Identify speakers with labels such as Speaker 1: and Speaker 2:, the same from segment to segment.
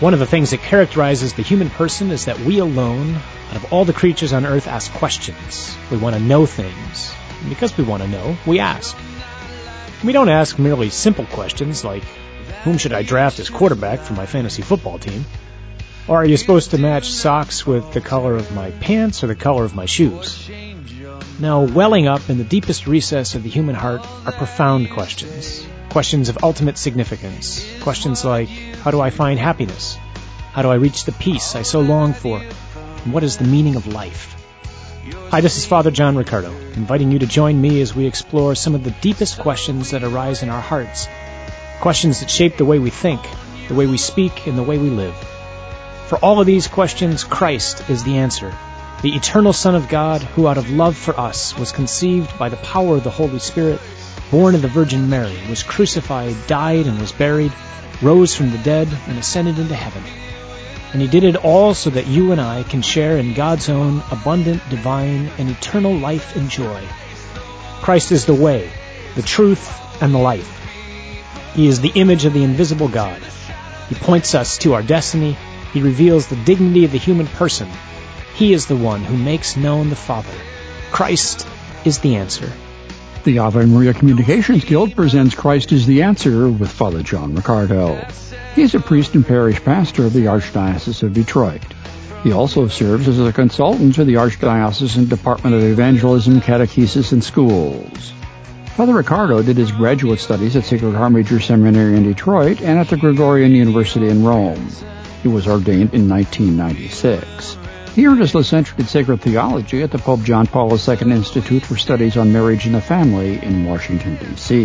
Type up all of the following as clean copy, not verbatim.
Speaker 1: One of the things that characterizes the human person is that we alone, out of all the creatures on earth, ask questions. We want to know things. And because we want to know, we ask. We don't ask merely simple questions like, whom should I draft as quarterback for my fantasy football team? Or are you supposed to match socks with the color of my pants or the color of my shoes? Now, welling up in the deepest recess of the human heart are profound questions. Questions of ultimate significance. Questions like, how do I find happiness? How do I reach the peace I so long for? And what is the meaning of life? Hi, this is Father John Riccardo, inviting you to join me as we explore some of the deepest questions that arise in our hearts. Questions that shape the way we think, the way we speak, and the way we live. For all of these questions, Christ is the answer. The eternal Son of God, who out of love for us was conceived by the power of the Holy Spirit, born of the Virgin Mary, was crucified, died, and was buried, rose from the dead, and ascended into heaven. And he did it all so that you and I can share in God's own abundant, divine, and eternal life and joy. Christ is the way, the truth, and the life. He is the image of the invisible God. He points us to our destiny. He reveals the dignity of the human person. He is the one who makes known the Father. Christ is the answer.
Speaker 2: The Ave Maria Communications Guild presents Christ is the Answer with Father John Riccardo. He is a priest and parish pastor of the Archdiocese of Detroit. He also serves as a consultant to the Archdiocesan Department of Evangelism, Catechesis, and Schools. Father Riccardo did his graduate studies at Sacred Heart Major Seminary in Detroit and at the Gregorian University in Rome. He was ordained in 1996. He earned his licentiate in sacred theology at the Pope John Paul II Institute for Studies on Marriage and the Family in Washington, D.C.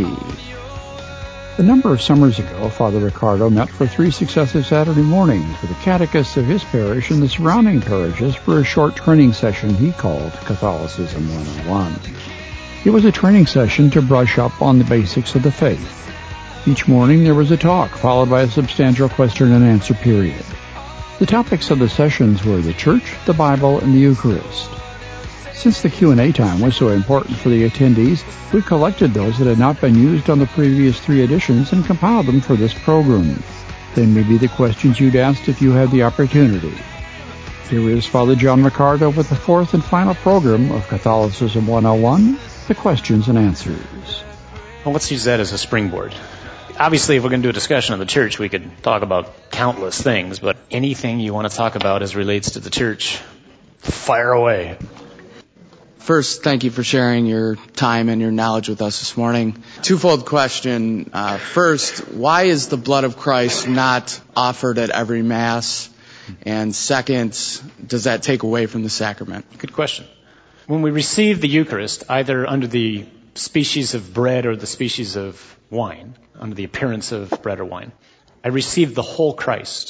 Speaker 2: A number of summers ago, Father Riccardo met for 3 successive Saturday mornings with the catechists of his parish and the surrounding parishes for a short training session he called Catholicism 101. It was a training session to brush up on the basics of the faith. Each morning there was a talk, followed by a substantial question and answer period. The topics of the sessions were the Church, the Bible, and the Eucharist. Since the Q&A time was so important for the attendees, we collected those that had not been used on the previous 3 editions and compiled them for this program. They may be the questions you'd asked if you had the opportunity. Here is Father John Riccardo with the 4th and final program of Catholicism 101, the questions and answers.
Speaker 1: Well, let's use that as a springboard. Obviously, if we're going to do a discussion of the church, we could talk about countless things, but anything you want to talk about as relates to the church, fire away.
Speaker 3: First, thank you for sharing your time and your knowledge with us this morning. Twofold question. First, why is the blood of Christ not offered at every Mass? And second, does that take away from the sacrament?
Speaker 1: Good question. When we receive the Eucharist, either under the species of bread or the species of wine, under the appearance of bread or wine, I receive the whole Christ.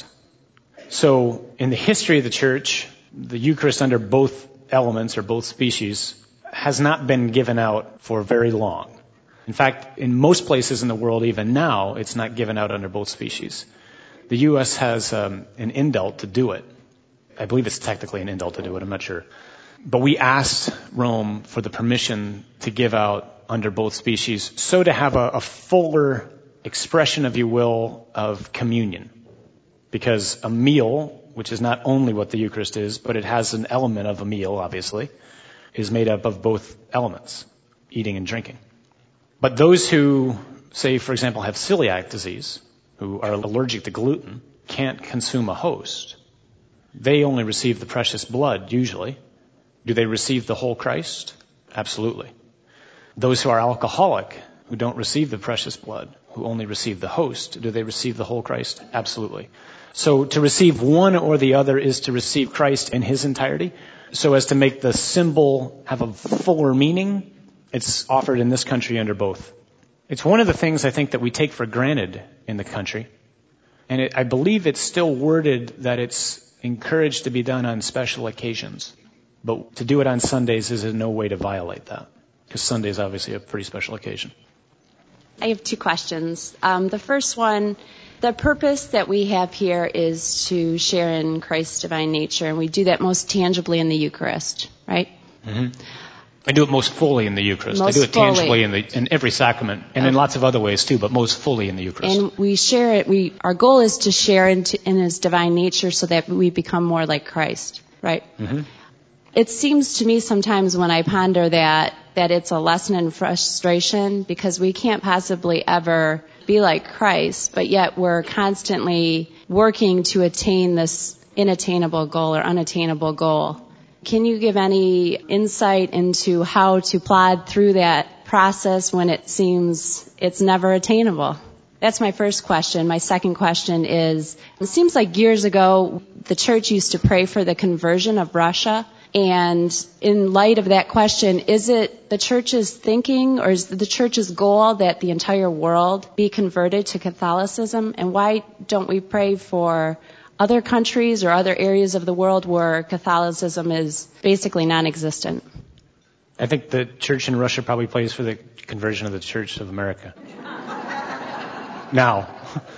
Speaker 1: So in the history of the Church, the Eucharist under both elements or both species has not been given out for very long. In fact, in most places in the world, even now, it's not given out under both species. The U.S. has an indult to do it. I believe it's technically an indult to do it, I'm not sure. But we asked Rome for the permission to give out under both species, so to have a fuller expression, if you will, of communion. Because a meal, which is not only what the Eucharist is, but it has an element of a meal, obviously, is made up of both elements, eating and drinking. But those who, say, for example, have celiac disease, who are allergic to gluten, can't consume a host. They only receive the precious blood, usually. Do they receive the whole Christ? Absolutely. Those who are alcoholic, who don't receive the precious blood, who only receive the host, do they receive the whole Christ? Absolutely. So to receive one or the other is to receive Christ in his entirety. So as to make the symbol have a fuller meaning, it's offered in this country under both. It's one of the things I think that we take for granted in the country. And I believe it's still worded that it's encouraged to be done on special occasions. But to do it on Sundays is in no way to violate that. Because Sunday is obviously a pretty special occasion.
Speaker 4: I have 2 questions. The first one, the purpose that we have here is to share in Christ's divine nature, and we do that most tangibly in the Eucharist, right?
Speaker 1: Mm-hmm. I do it most fully in the Eucharist.
Speaker 4: Most
Speaker 1: I do it tangibly
Speaker 4: fully.
Speaker 1: in every sacrament, and in lots of other ways too, but most fully in the Eucharist.
Speaker 4: And we share it. Our goal is to share in His divine nature so that we become more like Christ, right?
Speaker 1: Mm-hmm.
Speaker 4: It seems to me sometimes when I ponder that it's a lesson in frustration because we can't possibly ever be like Christ, but yet we're constantly working to attain this inattainable goal or unattainable goal. Can you give any insight into how to plod through that process when it seems it's never attainable? That's my first question. My second question is, it seems like years ago the church used to pray for the conversion of Russia. And in light of that question, is it the church's thinking or is it the church's goal that the entire world be converted to Catholicism? And why don't we pray for other countries or other areas of the world where Catholicism is basically non-existent?
Speaker 1: I think the church in Russia probably prays for the conversion of the Church of America. Now,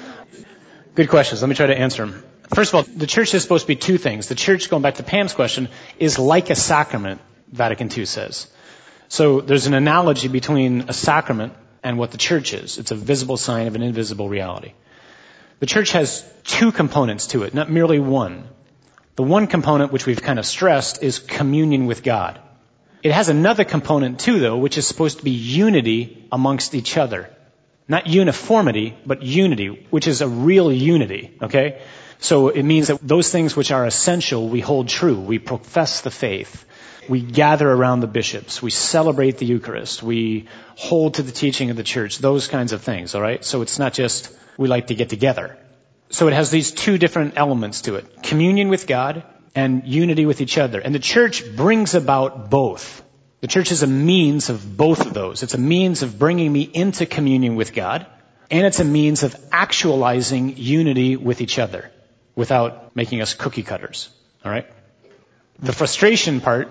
Speaker 1: good questions. Let me try to answer them. First of all, the church is supposed to be two things. The church, going back to Pam's question, is like a sacrament, Vatican II says. So there's an analogy between a sacrament and what the church is. It's a visible sign of an invisible reality. The church has two components to it, not merely one. The one component, which we've kind of stressed, is communion with God. It has another component too, though, which is supposed to be unity amongst each other. Not uniformity, but unity, which is a real unity, okay? So it means that those things which are essential, we hold true. We profess the faith. We gather around the bishops. We celebrate the Eucharist. We hold to the teaching of the church. Those kinds of things, all right? So it's not just we like to get together. So it has these two different elements to it. Communion with God and unity with each other. And the church brings about both. The church is a means of both of those. It's a means of bringing me into communion with God, and it's a means of actualizing unity with each other without making us cookie cutters. All right? The frustration part,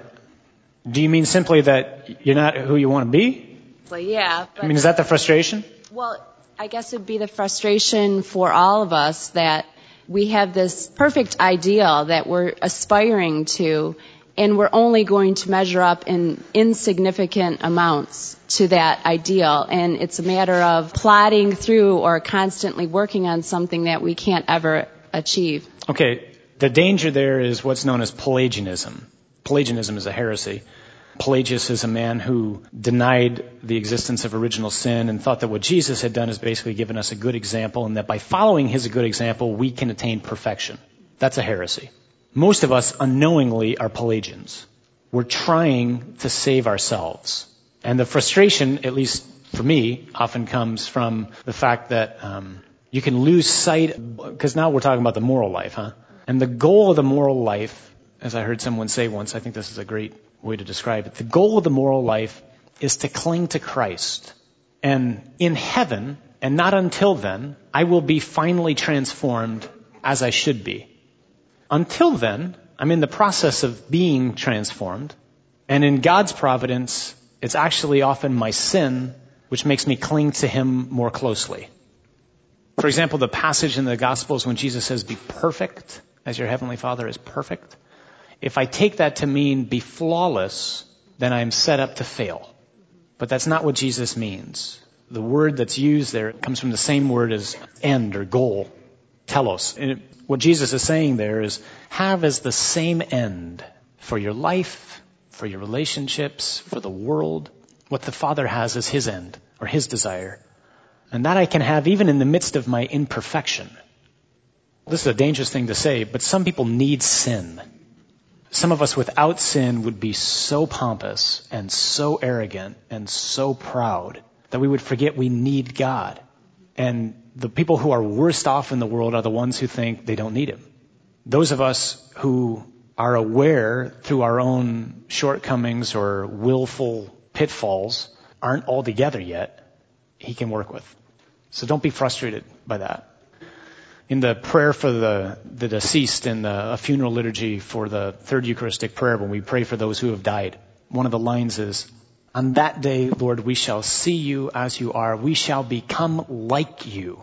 Speaker 1: do you mean simply that you're not who you want to be?
Speaker 4: Well, yeah. But,
Speaker 1: I mean, is that the frustration?
Speaker 4: Well, I guess it would be the frustration for all of us that we have this perfect ideal that we're aspiring to, and we're only going to measure up in insignificant amounts to that ideal. And it's a matter of plodding through or constantly working on something that we can't ever achieve.
Speaker 1: Okay, the danger there is what's known as Pelagianism. Pelagianism is a heresy. Pelagius is a man who denied the existence of original sin and thought that what Jesus had done is basically given us a good example, and that by following his good example, we can attain perfection. That's a heresy. Most of us unknowingly are Pelagians. We're trying to save ourselves. And the frustration, at least for me, often comes from the fact that you can lose sight, because now we're talking about the moral life, huh? And the goal of the moral life, as I heard someone say once, I think this is a great way to describe it. The goal of the moral life is to cling to Christ. And in heaven, and not until then, I will be finally transformed as I should be. Until then, I'm in the process of being transformed. And in God's providence, it's actually often my sin which makes me cling to Him more closely. For example, the passage in the Gospels when Jesus says, "Be perfect as your Heavenly Father is perfect." If I take that to mean be flawless, then I'm set up to fail. But that's not what Jesus means. The word that's used there comes from the same word as end or goal, telos. And what Jesus is saying there is have as the same end for your life, for your relationships, for the world, what the Father has as His end or His desire. And that I can have even in the midst of my imperfection. This is a dangerous thing to say, but some people need sin. Some of us without sin would be so pompous and so arrogant and so proud that we would forget we need God. And the people who are worst off in the world are the ones who think they don't need Him. Those of us who are aware through our own shortcomings or willful pitfalls aren't all together yet, He can work with. So don't be frustrated by that. In the prayer for the deceased in a funeral liturgy for the third Eucharistic prayer, when we pray for those who have died, one of the lines is, "On that day, Lord, we shall see you as you are. We shall become like you."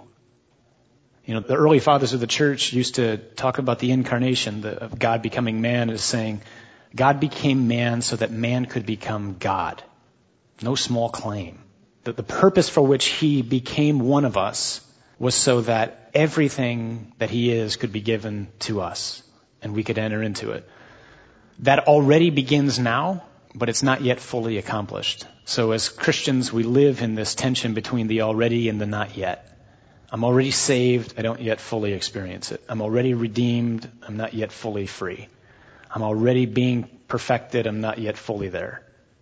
Speaker 1: You know, the early fathers of the church used to talk about the incarnation, of God becoming man, as saying, God became man so that man could become God. No small claim. That the purpose for which he became one of us was so that everything that he is could be given to us and we could enter into it. That already begins now, but it's not yet fully accomplished. So as Christians, we live in this tension between the already and the not yet. I'm already saved, I don't yet fully experience it. I'm already redeemed, I'm not yet fully free. I'm already being perfected, I'm not yet fully there.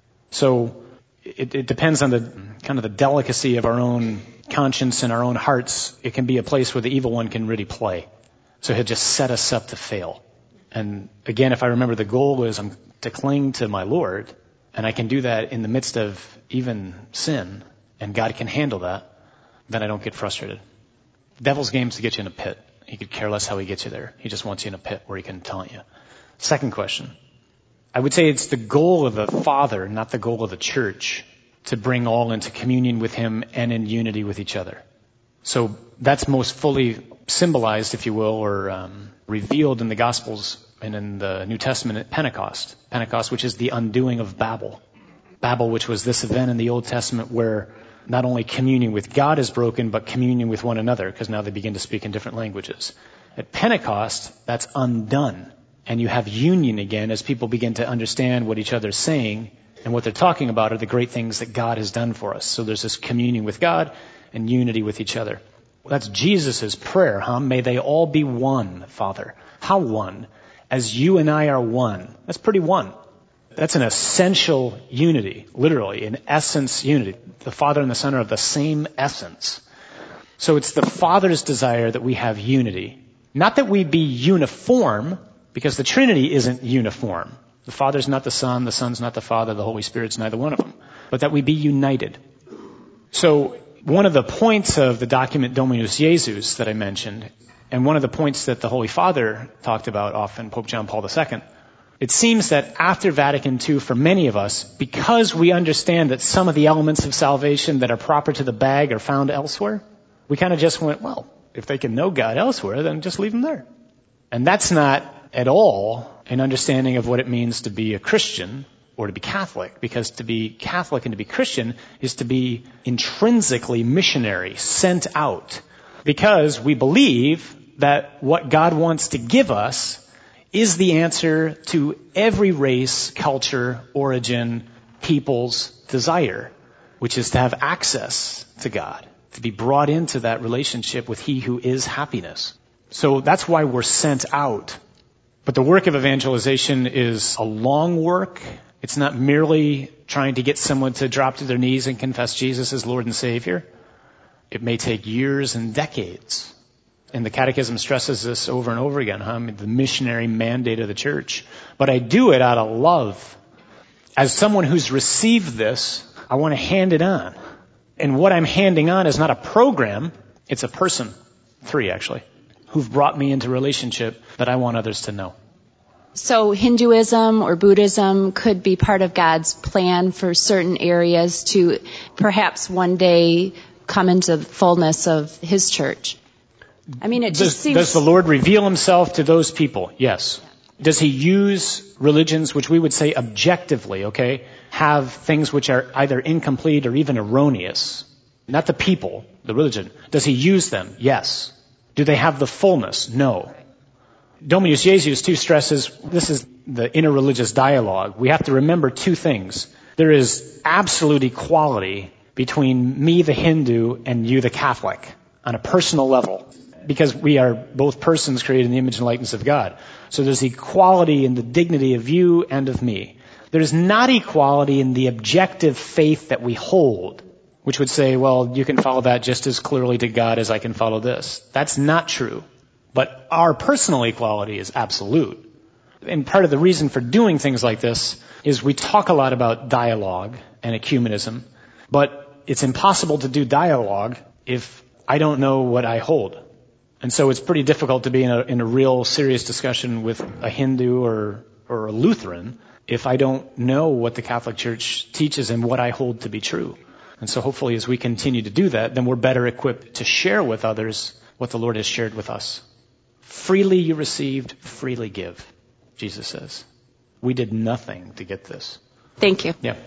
Speaker 1: So it depends on the kind of the delicacy of our own conscience and our own hearts. It can be a place where the evil one can really play. So he'll just set us up to fail. And again, if I remember, the goal is to cling to my Lord, and I can do that in the midst of even sin, and God can handle that, then I don't get frustrated. The devil's game is to get you in a pit. He could care less how he gets you there. He just wants you in a pit where he can taunt you. Second question. I would say it's the goal of the Father, not the goal of the church, to bring all into communion with him and in unity with each other. So that's most fully symbolized, if you will, or revealed in the Gospels and in the New Testament at Pentecost. Pentecost, which is the undoing of Babel. Babel, which was this event in the Old Testament where not only communion with God is broken, but communion with one another, because now they begin to speak in different languages. At Pentecost, that's undone. And you have union again as people begin to understand what each other's saying, and what they're talking about are the great things that God has done for us. So there's this communion with God and unity with each other. Well, that's Jesus' prayer, huh? May they all be one, Father. How one? As you and I are one. That's pretty one. That's an essential unity, literally, an essence unity. The Father and the Son are of the same essence. So it's the Father's desire that we have unity. Not that we be uniform, because the Trinity isn't uniform. The Father's not the Son's not the Father, the Holy Spirit's neither one of them. But that we be united. So one of the points of the document Dominus Jesus that I mentioned, and one of the points that the Holy Father talked about often, Pope John Paul II, it seems that after Vatican II, for many of us, because we understand that some of the elements of salvation that are proper to the bag are found elsewhere, we kind of just went, well, if they can know God elsewhere, then just leave them there. And that's not at all an understanding of what it means to be a Christian or to be Catholic, because to be Catholic and to be Christian is to be intrinsically missionary, sent out, because we believe that what God wants to give us is the answer to every race, culture, origin, people's desire, which is to have access to God, to be brought into that relationship with He who is happiness. So that's why we're sent out. But the work of evangelization is a long work. It's not merely trying to get someone to drop to their knees and confess Jesus as Lord and Savior. It may take years and decades. And the Catechism stresses this over and over again, the missionary mandate of the church. But I do it out of love. As someone who's received this, I want to hand it on. And what I'm handing on is not a program, it's a person. 3, actually, who've brought me into relationship that I want others to know.
Speaker 4: So Hinduism or Buddhism could be part of God's plan for certain areas to perhaps one day come into the fullness of His church. I mean, it just seems...
Speaker 1: Does the Lord reveal Himself to those people? Yes. Does He use religions, which we would say objectively, have things which are either incomplete or even erroneous? Not the people, the religion. Does He use them? Yes. Do they have the fullness? No. Dominus Jesus too stresses, this is the interreligious dialogue. We have to remember 2 things. There is absolute equality between me, the Hindu, and you, the Catholic, on a personal level, because we are both persons created in the image and likeness of God. So there's equality in the dignity of you and of me. There's not equality in the objective faith that we hold, which would say, well, you can follow that just as clearly to God as I can follow this. That's not true. But our personal equality is absolute. And part of the reason for doing things like this is we talk a lot about dialogue and ecumenism, but it's impossible to do dialogue if I don't know what I hold. And so it's pretty difficult to be in a real serious discussion with a Hindu or a Lutheran if I don't know what the Catholic Church teaches and what I hold to be true. And so hopefully as we continue to do that, then we're better equipped to share with others what the Lord has shared with us. Freely you received, freely give, Jesus says. We did nothing to get this.
Speaker 4: Thank you.
Speaker 1: Yeah.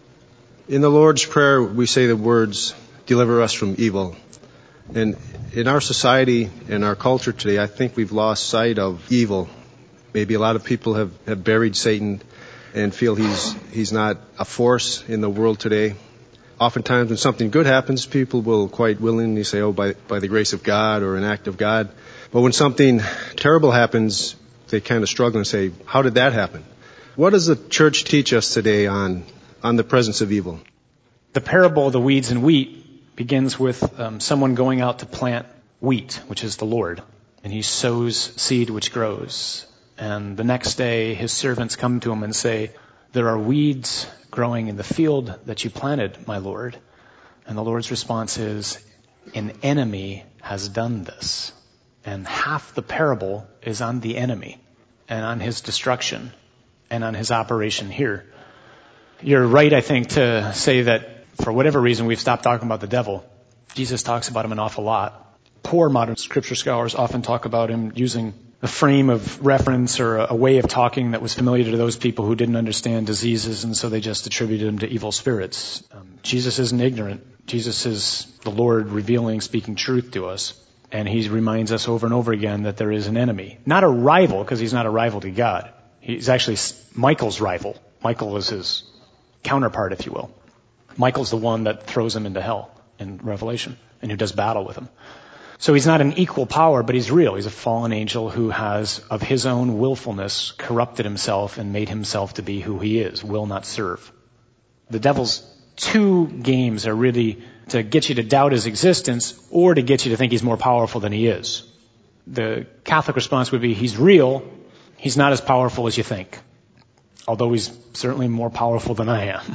Speaker 5: In the Lord's Prayer, we say the words, deliver us from evil. And in our society, in our culture today, I think we've lost sight of evil. Maybe a lot of people have buried Satan and feel he's not a force in the world today. Oftentimes when something good happens, people will quite willingly say, oh, by the grace of God or an act of God. But when something terrible happens, they kind of struggle and say, how did that happen? What does the church teach us today on the presence of evil?
Speaker 1: The parable of the weeds and wheat begins with someone going out to plant wheat, which is the Lord. And he sows seed which grows. And the next day his servants come to him and say, there are weeds growing in the field that you planted, my Lord. And the Lord's response is, an enemy has done this. And half the parable is on the enemy and on his destruction and on his operation here. You're right, I think, to say that for whatever reason we've stopped talking about the devil. Jesus talks about him an awful lot. Poor modern scripture scholars often talk about him using a frame of reference or a way of talking that was familiar to those people who didn't understand diseases, and so they just attributed him to evil spirits. Jesus isn't ignorant. Jesus is the Lord revealing, speaking truth to us. And he reminds us over and over again that there is an enemy. Not a rival, because he's not a rival to God. He's actually Michael's rival. Michael is his counterpart, if you will. Michael's the one that throws him into hell in Revelation and who does battle with him. So he's not an equal power, but he's real. He's a fallen angel who has, of his own willfulness, corrupted himself and made himself to be who he is, will not serve. The devil's two games are really to get you to doubt his existence or to get you to think he's more powerful than he is. The Catholic response would be, he's real, he's not as powerful as you think. Although he's certainly more powerful than I am.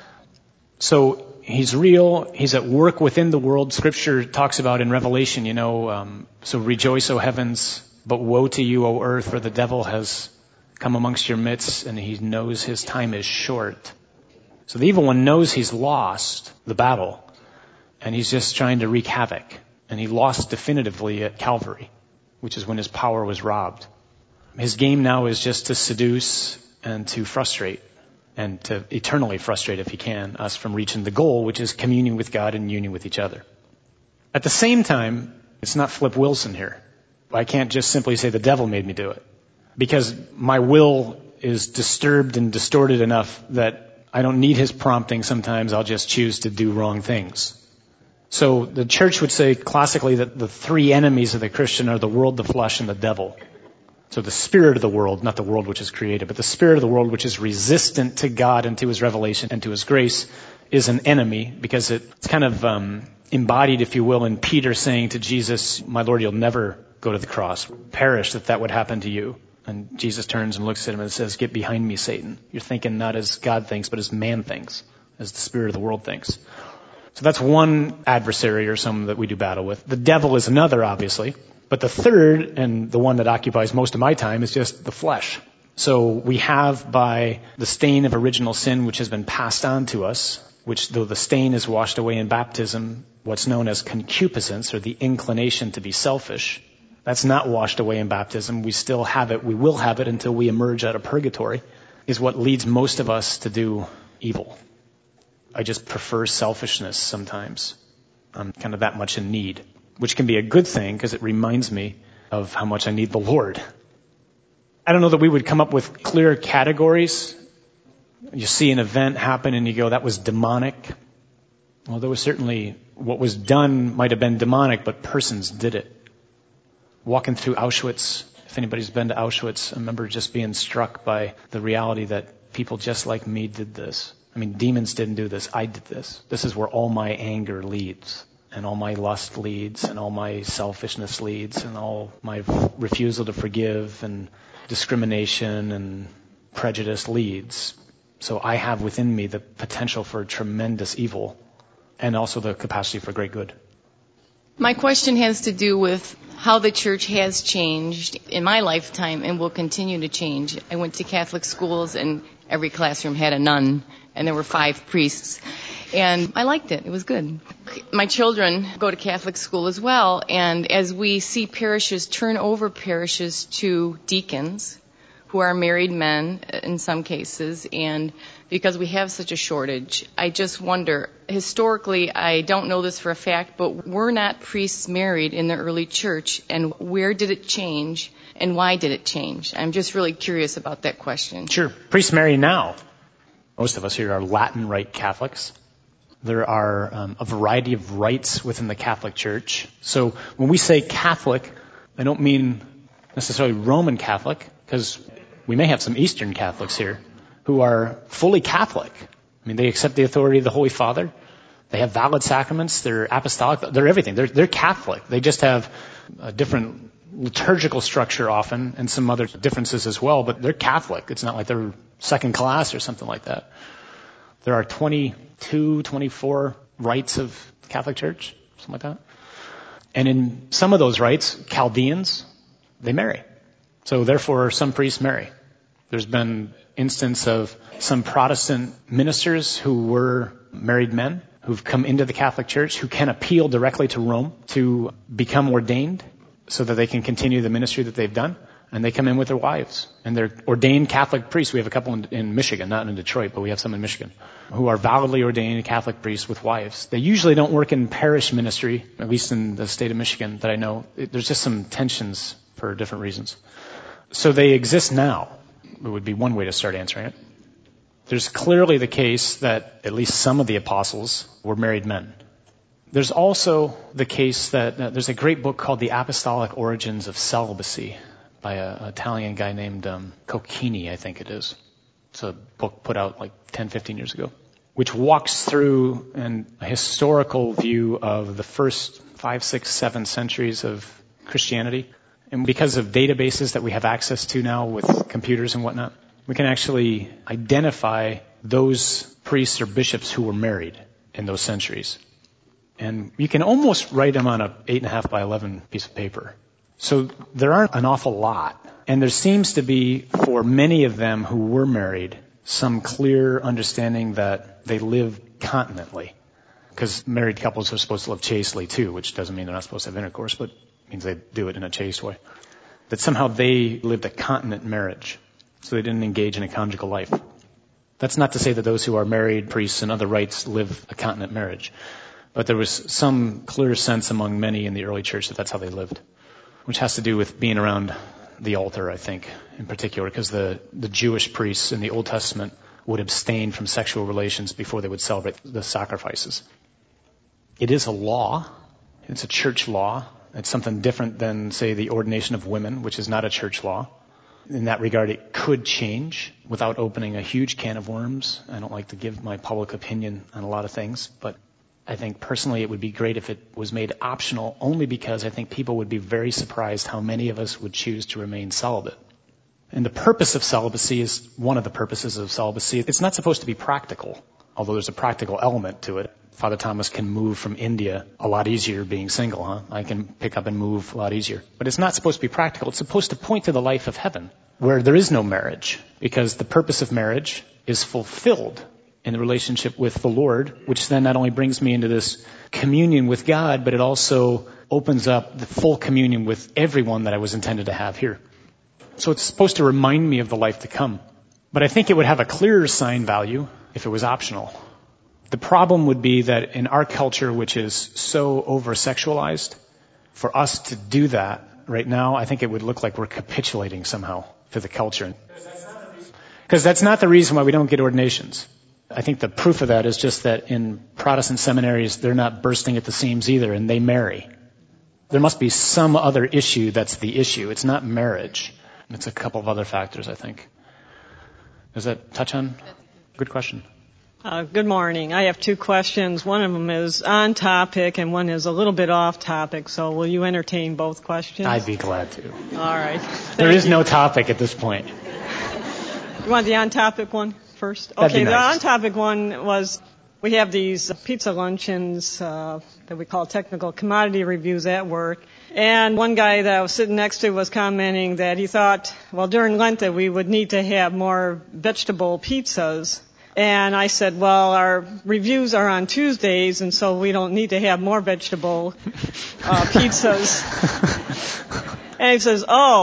Speaker 1: So he's real. He's at work within the world. Scripture talks about in Revelation, so rejoice, O heavens, but woe to you, O earth, for the devil has come amongst your midst and he knows his time is short. So the evil one knows he's lost the battle and he's just trying to wreak havoc. And he lost definitively at Calvary, which is when his power was robbed. His game now is just to seduce and to frustrate, and to eternally frustrate, if he can, us from reaching the goal, which is communion with God and union with each other. At the same time, it's not Flip Wilson here. I can't just simply say the devil made me do it, because my will is disturbed and distorted enough that I don't need his prompting. Sometimes I'll just choose to do wrong things. So the church would say classically that the three enemies of the Christian are the world, the flesh, and the devil. So the spirit of the world, not the world which is created, but the spirit of the world which is resistant to God and to his revelation and to his grace is an enemy, because it's kind of embodied, if you will, in Peter saying to Jesus, my Lord, you'll never go to the cross. Perish that would happen to you. And Jesus turns and looks at him and says, get behind me, Satan. You're thinking not as God thinks, but as man thinks, as the spirit of the world thinks. So that's one adversary or someone that we do battle with. The devil is another, obviously. But the third, and the one that occupies most of my time, is just the flesh. So we have, by the stain of original sin which has been passed on to us, which though the stain is washed away in baptism, what's known as concupiscence, or the inclination to be selfish, that's not washed away in baptism. We still have it. We will have it until we emerge out of purgatory, is what leads most of us to do evil. I just prefer selfishness sometimes. I'm kind of that much in need, which can be a good thing because it reminds me of how much I need the Lord. I don't know that we would come up with clear categories. You see an event happen and you go, that was demonic. Well, there was certainly what was done might have been demonic, but persons did it. Walking through Auschwitz, if anybody's been to Auschwitz, I remember just being struck by the reality that people just like me did this. I mean, demons didn't do this. I did this. This is where all my anger leads. And all my lust leads, and all my selfishness leads, and all my refusal to forgive, and discrimination, and prejudice leads. So I have within me the potential for tremendous evil, and also the capacity for great good.
Speaker 6: My question has to do with how the church has changed in my lifetime and will continue to change. I went to Catholic schools, and every classroom had a nun, and there were 5 priests. And I liked it. It was good. My children go to Catholic school as well, and as we see parishes turn over parishes to deacons who are married men in some cases, and because we have such a shortage, I just wonder, historically, I don't know this for a fact, but were not priests married in the early church, and where did it change, and why did it change? I'm just really curious about that question.
Speaker 1: Sure. Priests marry now. Most of us here are Latin Rite Catholics. There are a variety of rites within the Catholic Church. So when we say Catholic, I don't mean necessarily Roman Catholic, because we may have some Eastern Catholics here who are fully Catholic. I mean, they accept the authority of the Holy Father. They have valid sacraments. They're apostolic. They're everything. They're Catholic. They just have a different liturgical structure often and some other differences as well, but they're Catholic. It's not like they're second class or something like that. There are 22, 24 rites of the Catholic Church, something like that. And in some of those rites, Chaldeans, they marry. So therefore, some priests marry. There's been instance of some Protestant ministers who were married men who've come into the Catholic Church who can appeal directly to Rome to become ordained so that they can continue the ministry that they've done. And they come in with their wives. And they're ordained Catholic priests. We have a couple in Michigan, not in Detroit, but we have some in Michigan, who are validly ordained Catholic priests with wives. They usually don't work in parish ministry, at least in the state of Michigan that I know. There's just some tensions for different reasons. So they exist now. It would be one way to start answering it. There's clearly the case that at least some of the apostles were married men. There's also the case that there's a great book called The Apostolic Origins of Celibacy by an Italian guy named Cocchini, I think it is. It's a book put out like 10, 15 years ago, which walks through a historical view of the first 5, 6, 7 centuries of Christianity. And because of databases that we have access to now with computers and whatnot, we can actually identify those priests or bishops who were married in those centuries. And you can almost write them on a 8.5 by 11 piece of paper. So there aren't an awful lot. And there seems to be, for many of them who were married, some clear understanding that they live continently. Because married couples are supposed to live chastely too, which doesn't mean they're not supposed to have intercourse, but means they do it in a chaste way. That somehow they lived a continent marriage, so they didn't engage in a conjugal life. That's not to say that those who are married priests and other rites live a continent marriage. But there was some clear sense among many in the early church that that's how they lived, which has to do with being around the altar, I think, in particular, because the Jewish priests in the Old Testament would abstain from sexual relations before they would celebrate the sacrifices. It is a law. It's a church law. It's something different than, say, the ordination of women, which is not a church law. In that regard, it could change without opening a huge can of worms. I don't like to give my public opinion on a lot of things, but I think personally it would be great if it was made optional, only because I think people would be very surprised how many of us would choose to remain celibate. And the purpose of celibacy is one of the purposes of celibacy. It's not supposed to be practical, although there's a practical element to it. Father Thomas can move from India a lot easier being single, huh? I can pick up and move a lot easier. But it's not supposed to be practical. It's supposed to point to the life of heaven, where there is no marriage, because the purpose of marriage is fulfilled in the relationship with the Lord, which then not only brings me into this communion with God, but it also opens up the full communion with everyone that I was intended to have here. So it's supposed to remind me of the life to come. But I think it would have a clearer sign value if it was optional. The problem would be that in our culture, which is so over-sexualized, for us to do that right now, I think it would look like we're capitulating somehow to the culture. Because that's not the reason why we don't get ordinations. I think the proof of that is just that in Protestant seminaries, they're not bursting at the seams either, and they marry. There must be some other issue that's the issue. It's not marriage. It's a couple of other factors, I think. Does that touch on? Good question.
Speaker 7: Good morning. I have 2 questions. One of them is on topic and one is a little bit off topic. So will you entertain both questions?
Speaker 1: I'd be glad to.
Speaker 7: All right.
Speaker 1: There is no topic at this point.
Speaker 7: You want the on topic one first?
Speaker 1: That'd be
Speaker 7: nice. The on topic one was we have these pizza luncheons that we call technical commodity reviews at work. And one guy that I was sitting next to was commenting that he thought, well, during Lent that we would need to have more vegetable pizzas. And I said, well, our reviews are on Tuesdays, and so we don't need to have more vegetable pizzas. And he says, oh,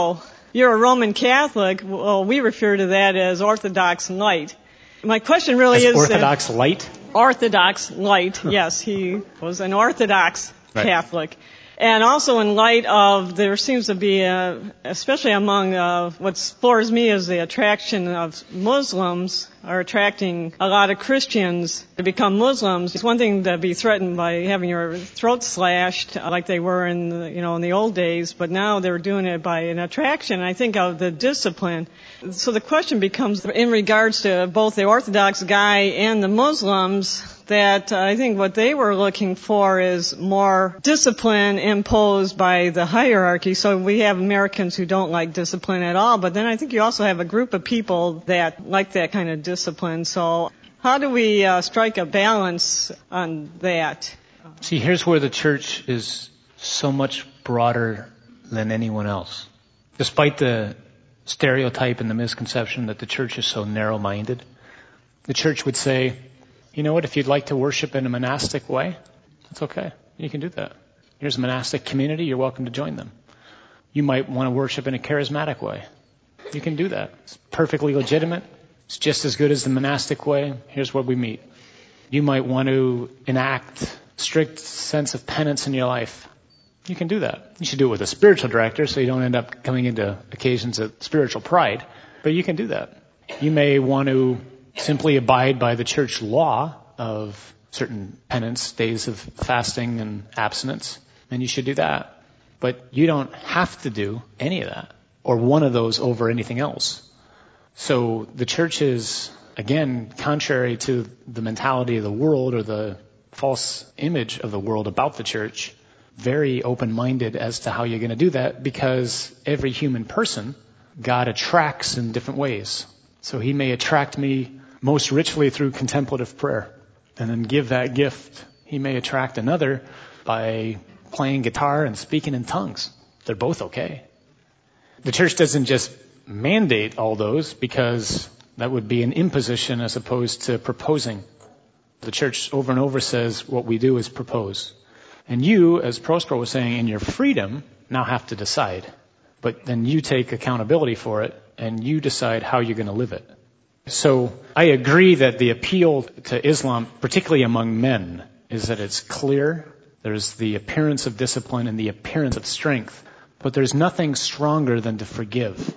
Speaker 7: You're a Roman Catholic. Well, we refer to that as Orthodox Light. My question really is...
Speaker 1: Orthodox Light?
Speaker 7: Orthodox Light, yes. He was an Orthodox Catholic. And also in light of, there seems to be, especially among what floors me is the attraction of Muslims are attracting a lot of Christians to become Muslims. It's one thing to be threatened by having your throat slashed like they were in the old days, but now they're doing it by an attraction, I think, of the discipline. So the question becomes, in regards to both the Orthodox guy and the Muslims, that I think what they were looking for is more discipline imposed by the hierarchy. So we have Americans who don't like discipline at all, but then I think you also have a group of people that like that kind of discipline. So how do we strike a balance on that?
Speaker 1: See, here's where the church is so much broader than anyone else. Despite the stereotype and the misconception that the church is so narrow-minded, the church would say, you know what, if you'd like to worship in a monastic way, that's okay. You can do that. Here's a monastic community. You're welcome to join them. You might want to worship in a charismatic way. You can do that. It's perfectly legitimate. It's just as good as the monastic way. Here's where we meet. You might want to enact strict sense of penance in your life. You can do that. You should do it with a spiritual director so you don't end up coming into occasions of spiritual pride. But you can do that. You may want to simply abide by the church law of certain penance, days of fasting and abstinence, and you should do that. But you don't have to do any of that, or one of those over anything else. So the church is, again, contrary to the mentality of the world or the false image of the world about the church, very open-minded as to how you're going to do that, because every human person, God attracts in different ways. So he may attract me most richly through contemplative prayer, and then give that gift. He may attract another by playing guitar and speaking in tongues. They're both okay. The church doesn't just mandate all those, because that would be an imposition as opposed to proposing. The church over and over says what we do is propose. And you, as Prosper was saying, in your freedom, now have to decide. But then you take accountability for it, and you decide how you're going to live it. So I agree that the appeal to Islam, particularly among men, is that it's clear. There's the appearance of discipline and the appearance of strength. But there's nothing stronger than to forgive.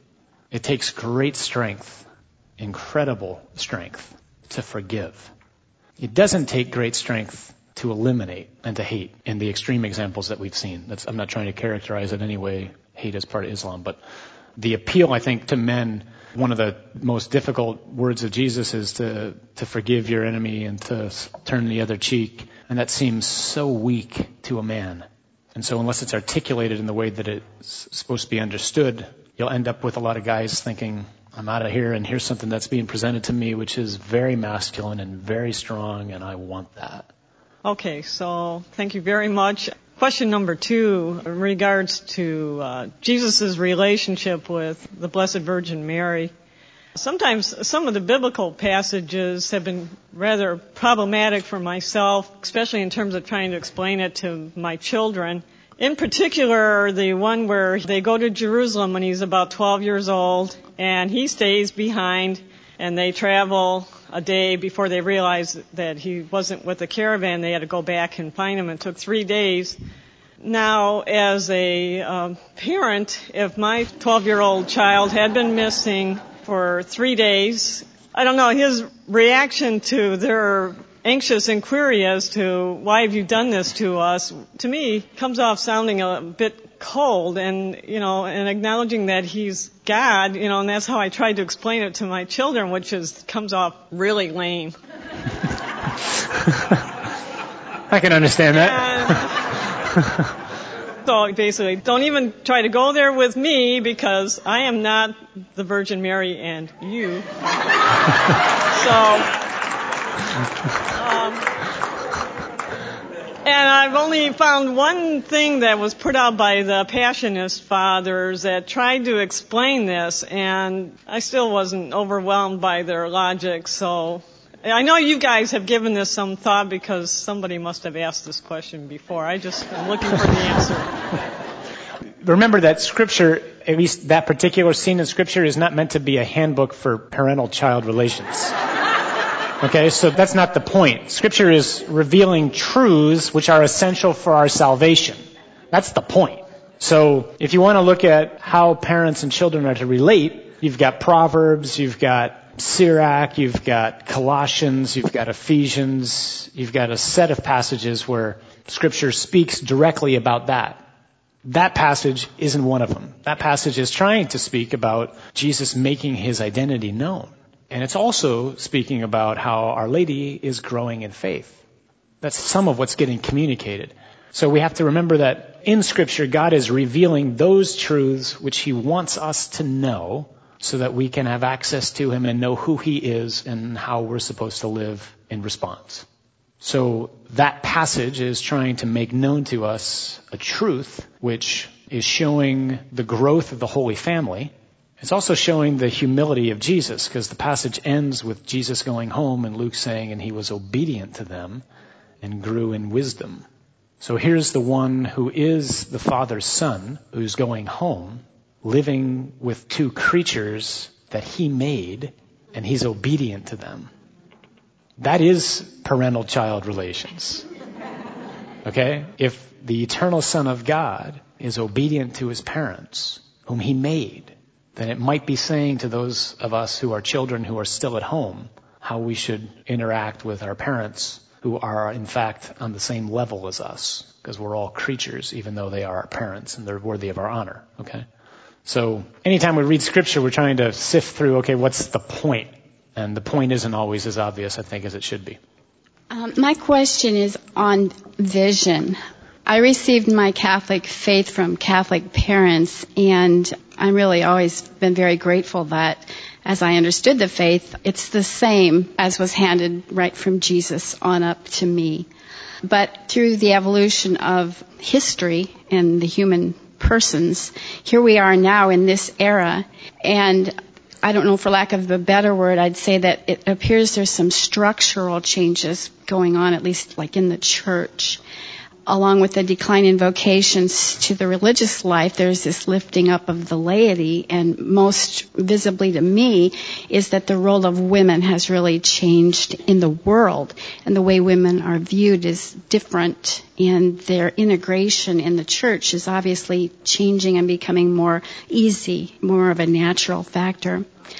Speaker 1: It takes great strength, incredible strength, to forgive. It doesn't take great strength to eliminate and to hate in the extreme examples that we've seen. I'm not trying to characterize it anyway, hate as part of Islam, but the appeal, I think, to men, one of the most difficult words of Jesus is to forgive your enemy and to turn the other cheek. And that seems so weak to a man. And so unless it's articulated in the way that it's supposed to be understood, you'll end up with a lot of guys thinking, I'm out of here and here's something that's being presented to me which is very masculine and very strong, and I want that.
Speaker 7: Okay, so thank you very much. Question number 2, in regards to Jesus' relationship with the Blessed Virgin Mary. Sometimes some of the biblical passages have been rather problematic for myself, especially in terms of trying to explain it to my children. In particular, the one where they go to Jerusalem when he's about 12 years old, and he stays behind, and they travel a day before they realize that he wasn't with the caravan. They had to go back and find him. It took 3 days. Now, as a parent, if my 12-year-old child had been missing for 3 days, I don't know, his reaction to their anxious inquiry as to why have you done this to us, to me, comes off sounding a bit cold, and acknowledging that he's God, and that's how I tried to explain it to my children, which comes off really lame.
Speaker 1: I can understand that.
Speaker 7: So basically, don't even try to go there with me, because I am not the Virgin Mary and you. And I've only found one thing that was put out by the Passionist fathers that tried to explain this, and I still wasn't overwhelmed by their logic. So I know you guys have given this some thought, because somebody must have asked this question before. I just am looking for the answer.
Speaker 1: remember that Scripture, at least that particular scene in Scripture, is not meant to be a handbook for parental-child relations. Okay, so that's not the point. Scripture is revealing truths which are essential for our salvation. That's the point. So if you want to look at how parents and children are to relate, you've got Proverbs, you've got Sirach, you've got Colossians, you've got Ephesians, you've got a set of passages where Scripture speaks directly about that. That passage isn't one of them. That passage is trying to speak about Jesus making his identity known. And it's also speaking about how Our Lady is growing in faith. That's some of what's getting communicated. So we have to remember that in Scripture, God is revealing those truths which he wants us to know so that we can have access to him and know who he is and how we're supposed to live in response. So that passage is trying to make known to us a truth which is showing the growth of the Holy Family. It's also showing the humility of Jesus, because the passage ends with Jesus going home and Luke saying, and he was obedient to them and grew in wisdom. So here's the one who is the Father's Son, who's going home, living with two creatures that he made, and he's obedient to them. That is parental-child relations. Okay? If the eternal Son of God is obedient to his parents, whom he made, then it might be saying to those of us who are children who are still at home how we should interact with our parents who are, in fact, on the same level as us, because we're all creatures, even though they are our parents and they're worthy of our honor. Okay? So anytime we read Scripture, we're trying to sift through, okay, what's the point? And the point isn't always as obvious, I think, as it should be.
Speaker 8: My question is on vision. I received my Catholic faith from Catholic parents, and I'm really always been very grateful that as I understood the faith, it's the same as was handed right from Jesus on up to me. But through the evolution of history and the human persons, here we are now in this era, and I don't know, for lack of a better word, I'd say that it appears there's some structural changes going on, at least like in the church. Along with the decline in vocations to the religious life, there's this lifting up of the laity, and most visibly to me is that the role of women has really changed in the world, and the way women are viewed is different, and their integration in the church is obviously changing and becoming more easy, more of a natural factor.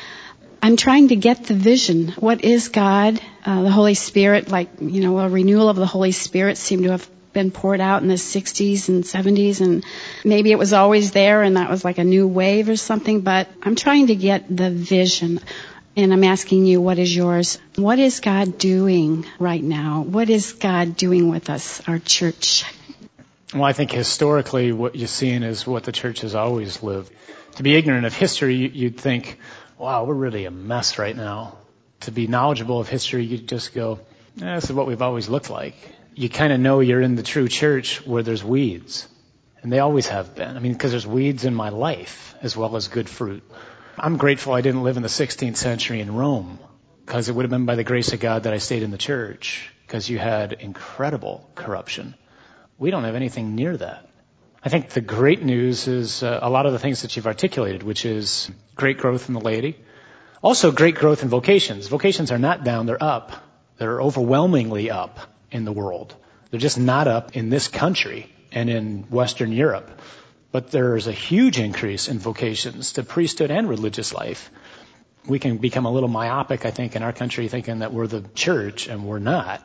Speaker 8: I'm trying to get the vision. What is God? The Holy Spirit, a renewal of the Holy Spirit seemed to have been poured out in the 60s and 70s, and maybe it was always there and that was like a new wave or something, but I'm trying to get the vision, and I'm asking you, what is yours? What is God doing right now? What is God doing with us, our church?
Speaker 1: Well, I think historically what you're seeing is what the church has always lived. To be ignorant of history, you'd think, wow, we're really a mess right now. To be knowledgeable of history, you'd just go, this is what we've always looked like. You kind of know you're in the true church where there's weeds. And they always have been. Because there's weeds in my life as well as good fruit. I'm grateful I didn't live in the 16th century in Rome, because it would have been by the grace of God that I stayed in the church, because you had incredible corruption. We don't have anything near that. I think the great news is a lot of the things that you've articulated, which is great growth in the laity. Also great growth in vocations. Vocations are not down, they're up. They're overwhelmingly up in the world. They're just not up in this country and in Western Europe. But there's a huge increase in vocations to priesthood and religious life. We can become a little myopic, I think, in our country, thinking that we're the church, and we're not.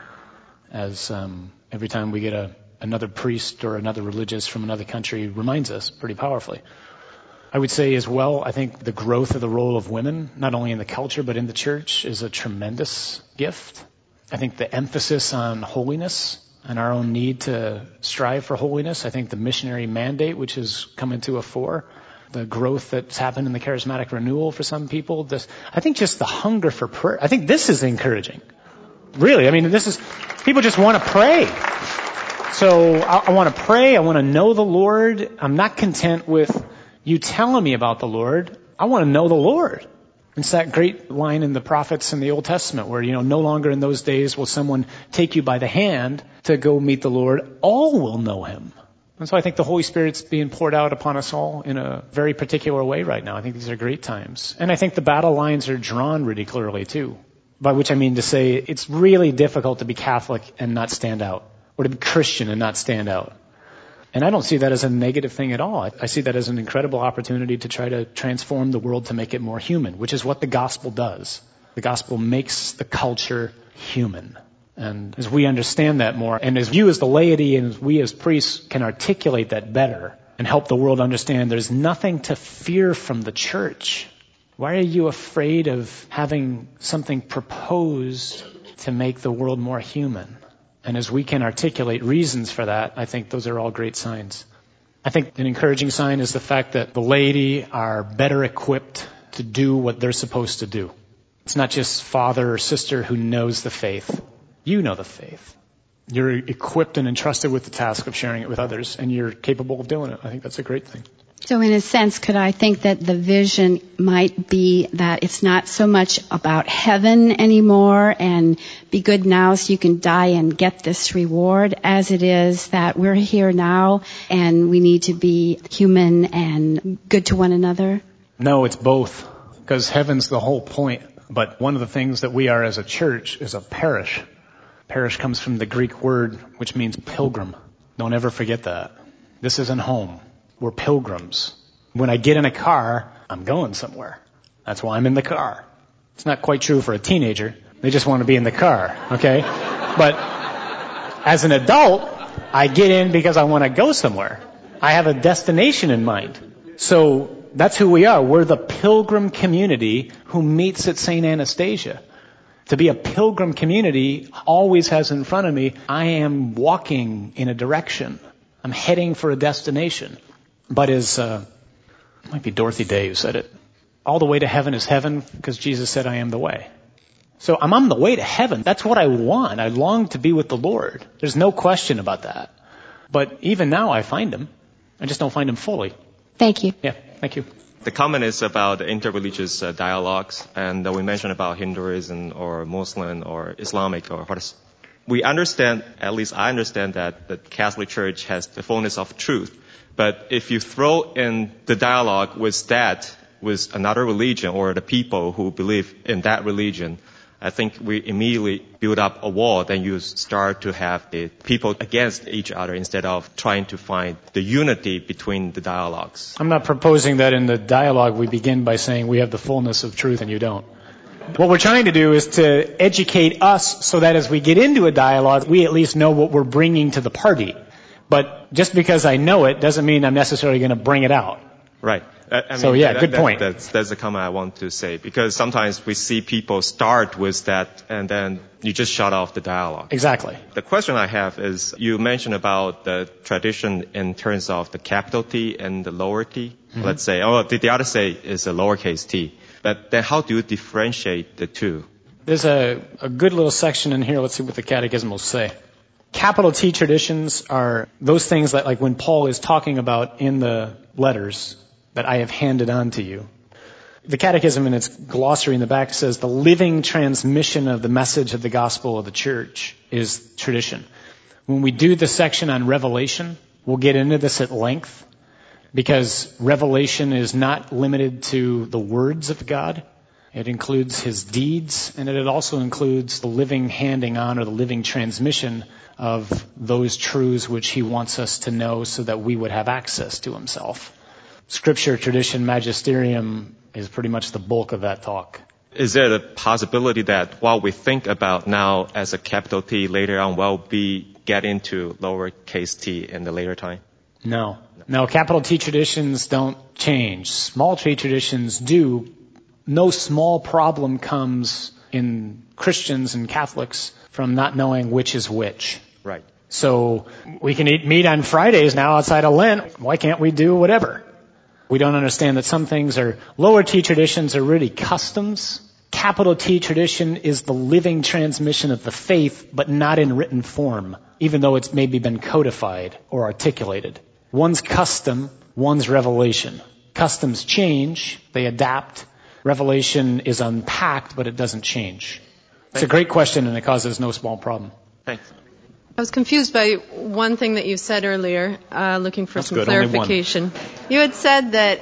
Speaker 1: As every time we get another priest or another religious from another country reminds us pretty powerfully. I would say as well, I think the growth of the role of women, not only in the culture but in the church, is a tremendous gift. I think the emphasis on holiness and our own need to strive for holiness, I think the missionary mandate, which has come into a fore, the growth that's happened in the charismatic renewal for some people, I think just the hunger for prayer, I think this is encouraging. Really, this is, people just want to pray. So I want to pray, I want to know the Lord. I'm not content with you telling me about the Lord. I want to know the Lord. It's that great line in the prophets in the Old Testament where, no longer in those days will someone take you by the hand to go meet the Lord. All will know him. And so I think the Holy Spirit's being poured out upon us all in a very particular way right now. I think these are great times. And I think the battle lines are drawn really clearly too. By which I mean to say it's really difficult to be Catholic and not stand out, or to be Christian and not stand out. And I don't see that as a negative thing at all. I see that as an incredible opportunity to try to transform the world to make it more human, which is what the gospel does. The gospel makes the culture human. And as we understand that more, and as you as the laity and as we as priests can articulate that better and help the world understand there's nothing to fear from the church. Why are you afraid of having something proposed to make the world more human? And as we can articulate reasons for that, I think those are all great signs. I think an encouraging sign is the fact that the laity are better equipped to do what they're supposed to do. It's not just father or sister who knows the faith. You know the faith. You're equipped and entrusted with the task of sharing it with others, and you're capable of doing it. I think that's a great thing.
Speaker 8: So in a sense, could I think that the vision might be that it's not so much about heaven anymore and be good now so you can die and get this reward, as it is that we're here now and we need to be human and good to one another?
Speaker 1: No, it's both, because heaven's the whole point. But one of the things that we are as a church is a parish. Parish comes from the Greek word which means pilgrim. Don't ever forget that. This isn't home. We're pilgrims. When I get in a car, I'm going somewhere. That's why I'm in the car. It's not quite true for a teenager. They just want to be in the car, okay? But as an adult, I get in because I want to go somewhere. I have a destination in mind. So that's who we are. We're the pilgrim community who meets at St. Anastasia. To be a pilgrim community always has in front of me, I am walking in a direction. I'm heading for a destination. But as, it might be Dorothy Day who said it, all the way to heaven is heaven because Jesus said, I am the way. So I'm on the way to heaven. That's what I want. I long to be with the Lord. There's no question about that. But even now I find Him. I just don't find Him fully.
Speaker 8: Thank you.
Speaker 1: Yeah, thank you.
Speaker 9: The comment is about interreligious dialogues, and we mentioned about Hinduism or Muslim or Islamic or what. We understand, at least I understand, that the Catholic Church has the fullness of truth. But if you throw in the dialogue with another religion or the people who believe in that religion, I think we immediately build up a wall. Then you start to have the people against each other instead of trying to find the unity between the dialogues.
Speaker 1: I'm not proposing that in the dialogue we begin by saying we have the fullness of truth and you don't. What we're trying to do is to educate us so that as we get into a dialogue, we at least know what we're bringing to the party. But just because I know it doesn't mean I'm necessarily going to bring it out.
Speaker 9: Right.
Speaker 1: Good point.
Speaker 9: That's the comment I want to say, because sometimes we see people start with that and then you just shut off the dialogue.
Speaker 1: Exactly.
Speaker 9: The question I have is, you mentioned about the tradition in terms of the capital T and the lower t. Mm-hmm. Let's say, the other say is a lowercase t. But then how do you differentiate the two?
Speaker 1: There's a good little section in here. Let's see what the Catechism will say. Capital T traditions are those things that, like when Paul is talking about in the letters that I have handed on to you. The Catechism in its glossary in the back says the living transmission of the message of the gospel of the church is tradition. When we do the section on Revelation, we'll get into this at length, because Revelation is not limited to the words of God. It includes His deeds, and it also includes the living handing on or the living transmission of those truths which He wants us to know so that we would have access to Himself. Scripture, tradition, magisterium is pretty much the bulk of that talk.
Speaker 9: Is there a possibility that what we think about now as a capital T later on will get into lowercase t in the later time?
Speaker 1: No, capital T traditions don't change. Small T traditions do. No small problem comes in Christians and Catholics from not knowing which is which.
Speaker 9: Right.
Speaker 1: So we can eat meat on Fridays now outside of Lent. Why can't we do whatever? We don't understand that some things are, lower T traditions are really customs. Capital T tradition is the living transmission of the faith, but not in written form, even though it's maybe been codified or articulated. One's custom, one's revelation. Customs change, they adapt. Revelation is unpacked, but it doesn't change. It's a great question, and it causes no small problem.
Speaker 9: Thanks.
Speaker 10: I was confused by one thing that you said earlier, looking for some clarification. You had said that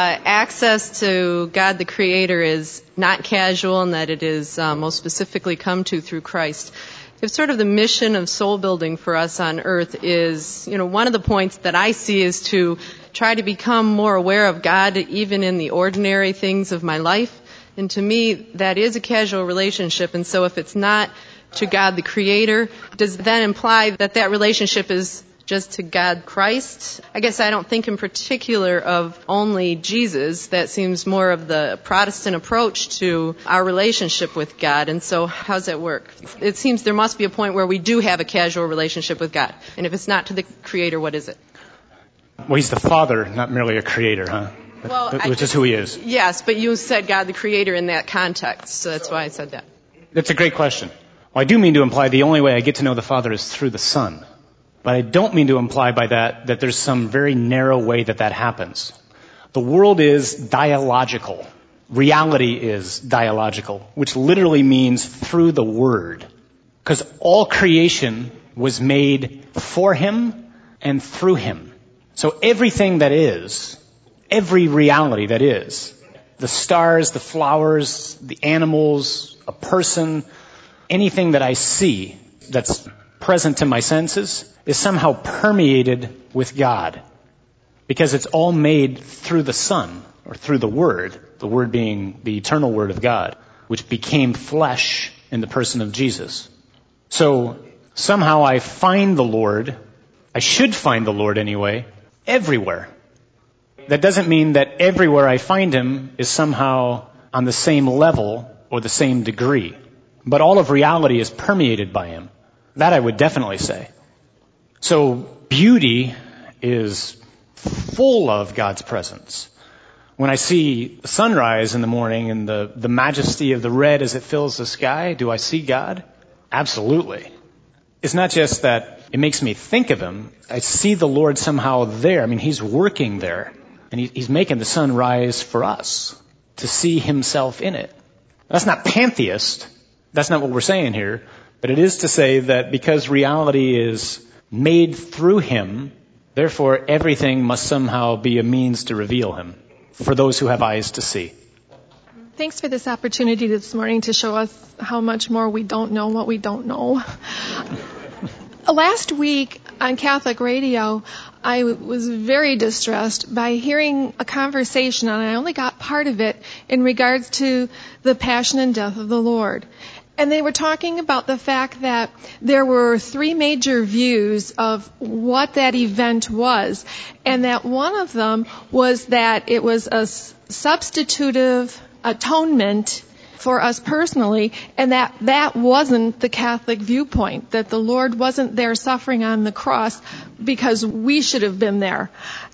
Speaker 10: access to God the Creator is not casual and that it is most specifically come to through Christ. If sort of the mission of soul building for us on earth is, one of the points that I see is to try to become more aware of God even in the ordinary things of my life. And to me, that is a casual relationship. And so if it's not to God the Creator, does that imply that that relationship is just to God Christ? I guess I don't think in particular of only Jesus. That seems more of the Protestant approach to our relationship with God. And so how does that work? It seems there must be a point where we do have a casual relationship with God. And if it's not to the Creator, what is it?
Speaker 1: Well, He's the Father, not merely a creator, huh?
Speaker 10: Well,
Speaker 1: which is who He is.
Speaker 10: Yes, but you said God the Creator in that context, so that's why I said that.
Speaker 1: That's a great question. Well, I do mean to imply the only way I get to know the Father is through the Son. But I don't mean to imply by that there's some very narrow way that happens. The world is dialogical. Reality is dialogical, which literally means through the Word. Because all creation was made for Him and through Him. So everything that is, every reality that is, the stars, the flowers, the animals, a person, anything that I see that's present to my senses is somehow permeated with God. Because it's all made through the Son, or through the Word being the eternal Word of God, which became flesh in the person of Jesus. So somehow I find the Lord, I should find the Lord anyway, everywhere. That doesn't mean that everywhere I find Him is somehow on the same level or the same degree. But all of reality is permeated by Him. That I would definitely say. So beauty is full of God's presence. When I see the sunrise in the morning and the majesty of the red as it fills the sky, do I see God? Absolutely. It's not just that it makes me think of Him. I see the Lord somehow there. I mean, He's working there. And He's making the sun rise for us to see Himself in it. That's not pantheist. That's not what we're saying here. But it is to say that because reality is made through Him, therefore everything must somehow be a means to reveal Him for those who have eyes to see.
Speaker 11: Thanks for this opportunity this morning to show us how much more we don't know what we don't know. Last week on Catholic radio, I was very distressed by hearing a conversation, and I only got part of it, in regards to the passion and death of the Lord. And they were talking about the fact that there were three major views of what that event was, and that one of them was that it was a substitutive atonement for us personally, and that wasn't the Catholic viewpoint, that the Lord wasn't there suffering on the cross because we should have been there.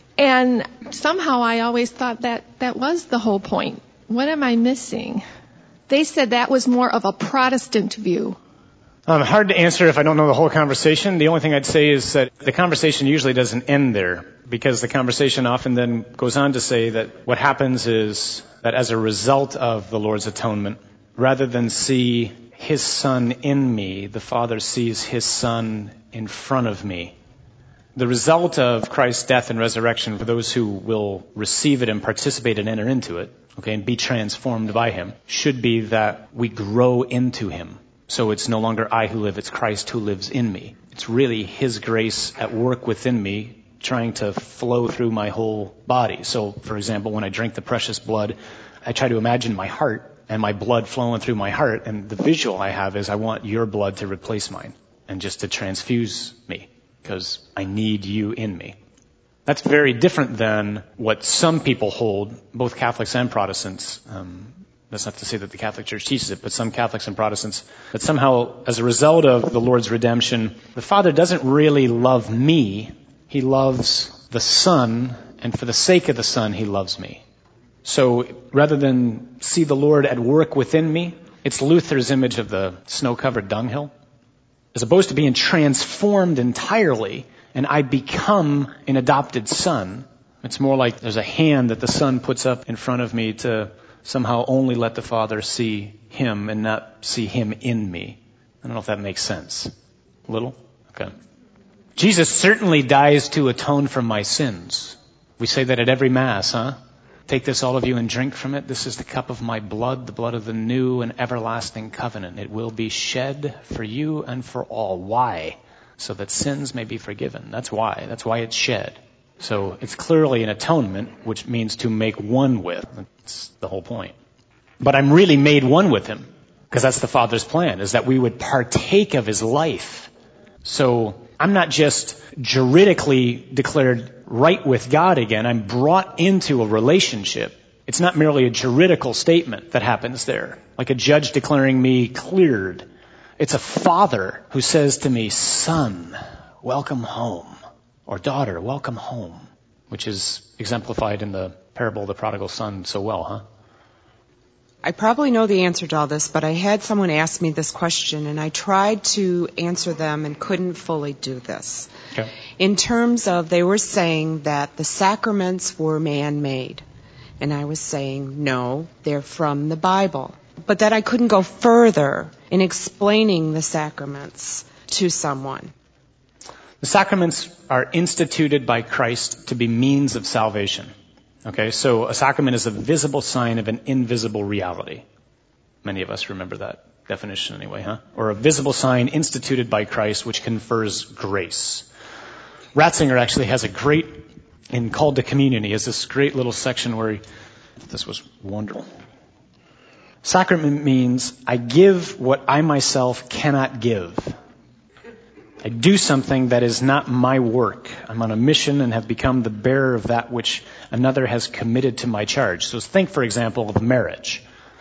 Speaker 11: And somehow I always thought that was the whole point. What am I missing? They said that was more of a Protestant view.
Speaker 1: Hard to answer if I don't know the whole conversation. The only thing I'd say is that the conversation usually doesn't end there, because the conversation often then goes on to say that what happens is that as a result of the Lord's atonement, rather than see His Son in me, the Father sees His Son in front of me. The result of Christ's death and resurrection for those who will receive it and participate and enter into it, and be transformed by Him, should be that we grow into Him. So it's no longer I who live, it's Christ who lives in me. It's really His grace at work within me, trying to flow through my whole body. So, for example, when I drink the precious blood, I try to imagine my heart and my blood flowing through my heart, and the visual I have is I want your blood to replace mine and just to transfuse me, because I need you in me. That's very different than what some people hold, both Catholics and Protestants. That's not to say that the Catholic Church teaches it, but some Catholics and Protestants, that somehow, as a result of the Lord's redemption, the Father doesn't really love me. He loves the Son, and for the sake of the Son, He loves me. So rather than see the Lord at work within me, it's Luther's image of the snow-covered dunghill. As opposed to being transformed entirely, and I become an adopted son, it's more like there's a hand that the Son puts up in front of me to somehow only let the Father see Him and not see Him in me. I don't know if that makes sense. A little? Okay. Jesus certainly dies to atone for my sins. We say that at every Mass, huh? Take this, all of you, and drink from it. This is the cup of my blood, the blood of the new and everlasting covenant. It will be shed for you and for all. Why? So that sins may be forgiven. That's why. That's why it's shed. So it's clearly an atonement, which means to make one with. That's the whole point. But I'm really made one with him, because that's the Father's plan, is that we would partake of his life. So I'm not just juridically declared right with God again. I'm brought into a relationship. It's not merely a juridical statement that happens there, like a judge declaring me cleared. It's a father who says to me, son, welcome home. Or daughter, welcome home. Which is exemplified in the parable of the prodigal son so well, huh?
Speaker 12: I probably know the answer to all this, but I had someone ask me this question, and I tried to answer them and couldn't fully do this.
Speaker 1: Okay.
Speaker 12: In terms of, they were saying that the sacraments were man-made. And I was saying, no, they're from the Bible. But that I couldn't go further in explaining the sacraments to someone.
Speaker 1: The sacraments are instituted by Christ to be means of salvation. Okay, so a sacrament is a visible sign of an invisible reality. Many of us remember that definition anyway, huh? Or a visible sign instituted by Christ which confers grace. Ratzinger actually has a great, in Called to Communion, he has this great little section where this was wonderful. Sacrament means I give what I myself cannot give. I do something that is not my work. I'm on a mission and have become the bearer of that which another has committed to my charge. So think, for example, of marriage.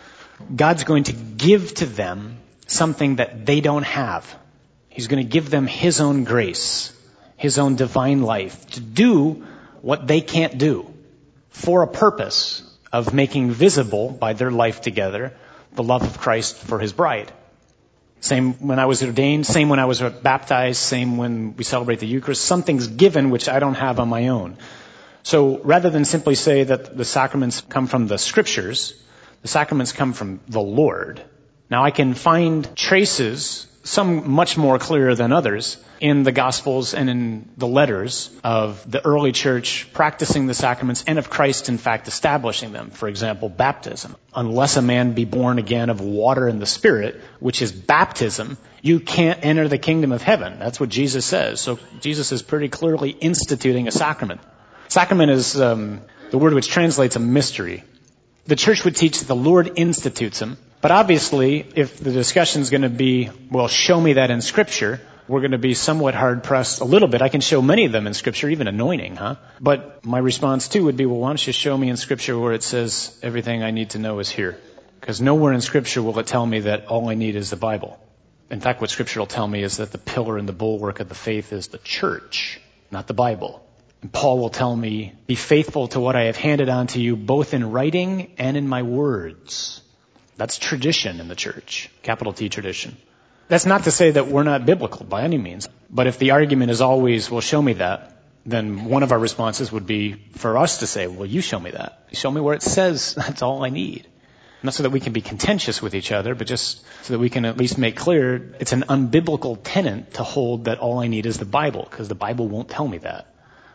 Speaker 1: God's going to give to them something that they don't have. He's going to give them his own grace, his own divine life, to do what they can't do, for a purpose of making visible by their life together the love of Christ for his bride. Same when I was ordained, same when I was baptized, same when we celebrate the Eucharist. Something's given which I don't have on my own. So rather than simply say that the sacraments come from the Scriptures, the sacraments come from the Lord. Now I can find traces, some much more clear than others, in the Gospels and in the letters of the early church practicing the sacraments and of Christ, in fact, establishing them. For example, baptism. Unless a man be born again of water and the Spirit, which is baptism, you can't enter the kingdom of heaven. That's what Jesus says. So Jesus is pretty clearly instituting a sacrament. Sacrament is the word which translates a mystery. The church would teach that the Lord institutes them. But obviously, if the discussion is going to be, well, show me that in Scripture, we're going to be somewhat hard-pressed a little bit. I can show many of them in Scripture, even anointing, huh? But my response, too, would be, well, why don't you show me in Scripture where it says everything I need to know is here? Because nowhere in Scripture will it tell me that all I need is the Bible. In fact, what Scripture will tell me is that the pillar and the bulwark of the faith is the church, not the Bible. And Paul will tell me, be faithful to what I have handed on to you, both in writing and in my words. That's tradition in the church, capital T tradition. That's not to say that we're not biblical by any means. But if the argument is always, well, show me that, then one of our responses would be for us to say, well, you show me that. Show me where it says that's all I need. Not so that we can be contentious with each other, but just so that we can at least make clear it's an unbiblical tenet to hold that all I need is the Bible, because the Bible won't tell me that.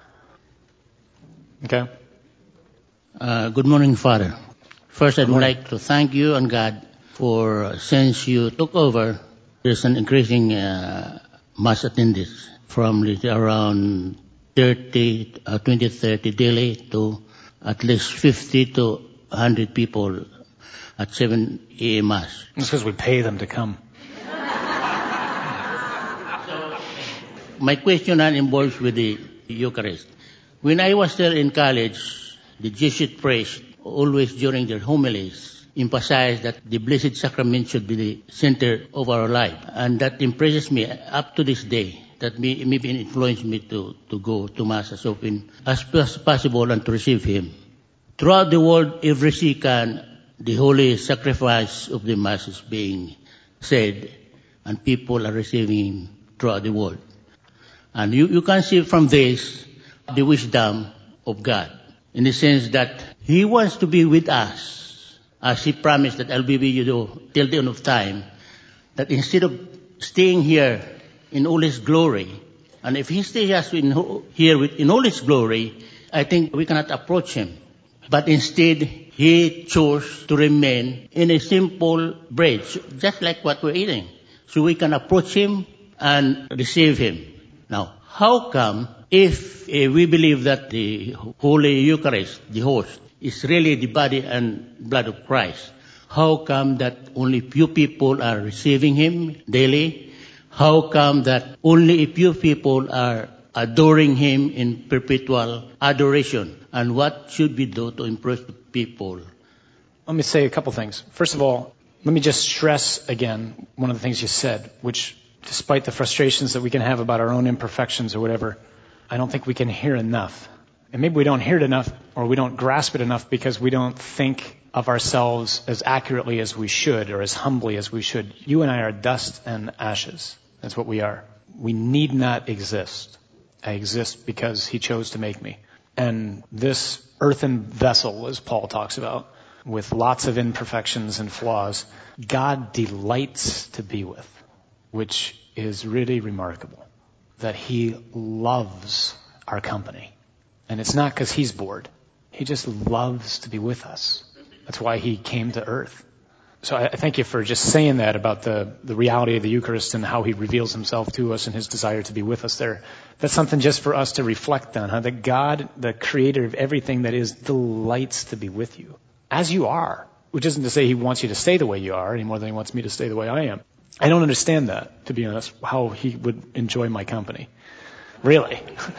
Speaker 1: Okay?
Speaker 13: Good morning, Father. First, I'd like to thank you and God for, since you took over, there's an increasing mass attendance from around 20-30 daily to at least 50 to 100 people at 7 a.m. Mass.
Speaker 1: That's because we pay them to come.
Speaker 13: So, my question involves with the Eucharist. When I was still in college, the Jesuit priest always during their homilies emphasize that the Blessed Sacrament should be the center of our life. And that impresses me up to this day, that maybe influenced me to go to Mass as often as possible and to receive Him. Throughout the world, every second, the holy sacrifice of the Mass is being said, and people are receiving Him throughout the world. And you can see from this the wisdom of God, in the sense that He wants to be with us, as He promised that I'll be with you till the end of time, that instead of staying here in all His glory. And if He stays us here in all His glory, I think we cannot approach Him. But instead, He chose to remain in a simple bread, just like what we're eating. So we can approach Him and receive Him. Now, how come if we believe that the Holy Eucharist, the host, is really the body and blood of Christ, how come that only few people are receiving Him daily? How come that only a few people are adoring Him in perpetual adoration? And what should we do to impress the people?
Speaker 1: Let me say a couple things. First of all, let me just stress again one of the things you said, which despite the frustrations that we can have about our own imperfections or whatever, I don't think we can hear enough. And maybe we don't hear it enough or we don't grasp it enough because we don't think of ourselves as accurately as we should or as humbly as we should. You and I are dust and ashes. That's what we are. We need not exist. I exist because He chose to make me. And this earthen vessel, as Paul talks about, with lots of imperfections and flaws, God delights to be with, which is really remarkable, that He loves our company. And it's not because He's bored. He just loves to be with us. That's why He came to earth. So I thank you for just saying that about the reality of the Eucharist and how He reveals Himself to us and His desire to be with us there. That's something just for us to reflect on, huh? That God, the creator of everything that is, delights to be with you, as you are. Which isn't to say He wants you to stay the way you are any more than He wants me to stay the way I am. I don't understand that, to be honest, how He would enjoy my company. Really.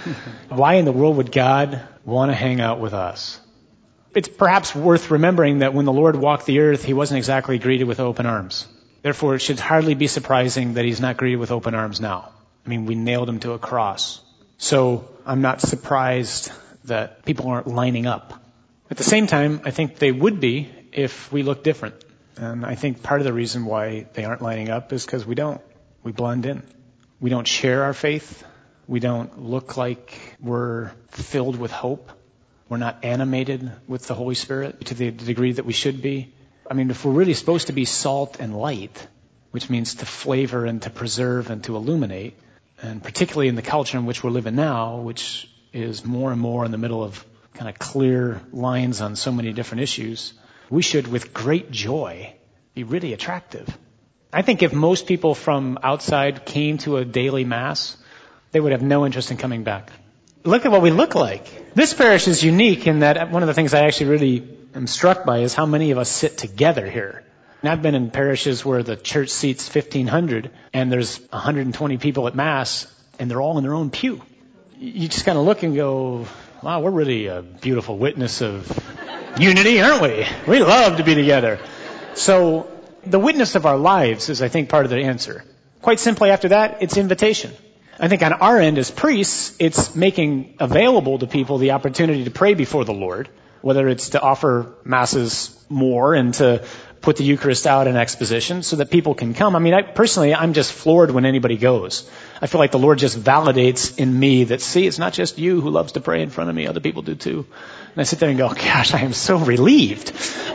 Speaker 1: Why in the world would God want to hang out with us? It's perhaps worth remembering that when the Lord walked the earth, He wasn't exactly greeted with open arms. Therefore, it should hardly be surprising that He's not greeted with open arms now. I mean, we nailed Him to a cross. So I'm not surprised that people aren't lining up. At the same time, I think they would be if we looked different. And I think part of the reason why they aren't lining up is because we don't. We blend in. We don't share our faith. We don't look like we're filled with hope. We're not animated with the Holy Spirit to the degree that we should be. I mean, if we're really supposed to be salt and light, which means to flavor and to preserve and to illuminate, and particularly in the culture in which we're living now, which is more and more in the middle of kind of clear lines on so many different issues, we should, with great joy, be really attractive. I think if most people from outside came to a daily Mass, they would have no interest in coming back. Look at what we look like. This parish is unique in that one of the things I actually really am struck by is how many of us sit together here. And I've been in parishes where the church seats 1,500 and there's 120 people at Mass and they're all in their own pew. You just kind of look and go, wow, we're really a beautiful witness of unity, aren't we? We love to be together. So the witness of our lives is, I think, part of the answer. Quite simply after that, it's invitation. I think on our end as priests, it's making available to people the opportunity to pray before the Lord, whether it's to offer Masses more and to put the Eucharist out in exposition so that people can come. I mean, I'm just floored when anybody goes. I feel like the Lord just validates in me that, see, it's not just you who loves to pray in front of me, other people do too. And I sit there and go, gosh, I am so relieved.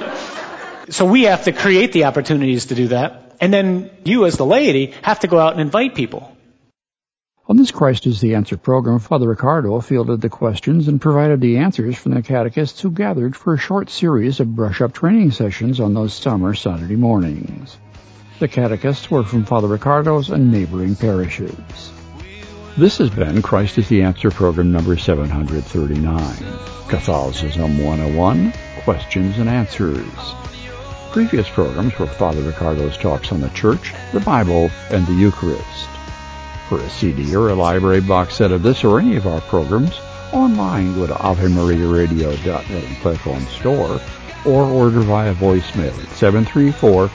Speaker 1: So we have to create the opportunities to do that. And then you as the laity have to go out and invite people.
Speaker 2: On this Christ is the Answer program, Father Ricardo fielded the questions and provided the answers from the catechists who gathered for a short series of brush-up training sessions on those summer Saturday mornings. The catechists were from Father Ricardo's and neighboring parishes. This has been Christ is the Answer program number 739, Catholicism 101, Questions and Answers. Previous programs were Father Ricardo's talks on the Church, the Bible, and the Eucharist. For a CD or a library box set of this or any of our programs, online go to AveMariaRadio.net and click on Store, or order via voicemail at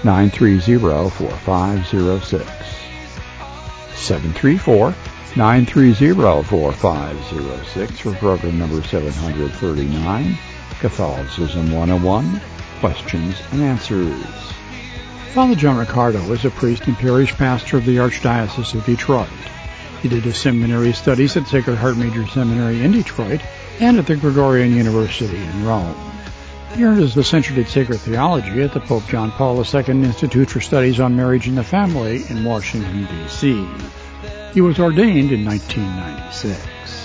Speaker 2: 734-930-4506. 734-930-4506 for program number 739, Catholicism 101, Questions and Answers. Father John Ricardo is a priest and parish pastor of the Archdiocese of Detroit. He did his seminary studies at Sacred Heart Major Seminary in Detroit and at the Gregorian University in Rome. He earned his licentiate in Sacred Theology at the Pope John Paul II Institute for Studies on Marriage and the Family in Washington, D.C. He was ordained in 1996.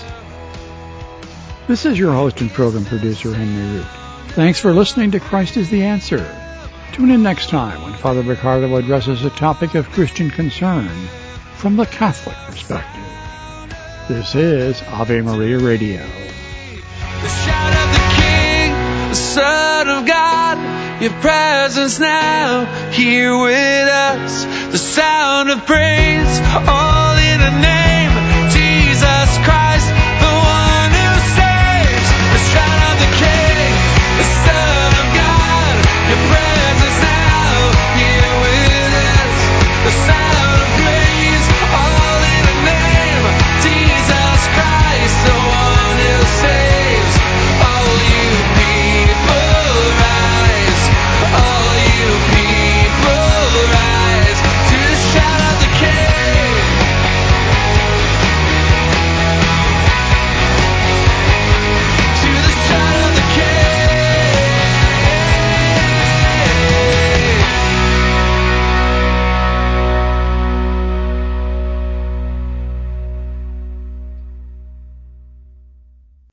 Speaker 2: This is your host and program producer, Henry Root. Thanks for listening to Christ is the Answer. Tune in next time when Father Ricardo addresses a topic of Christian concern from the Catholic perspective. This is Ave Maria Radio.
Speaker 14: The shout of the King, the Son of God, your presence now here with us. The sound of praise, all in the name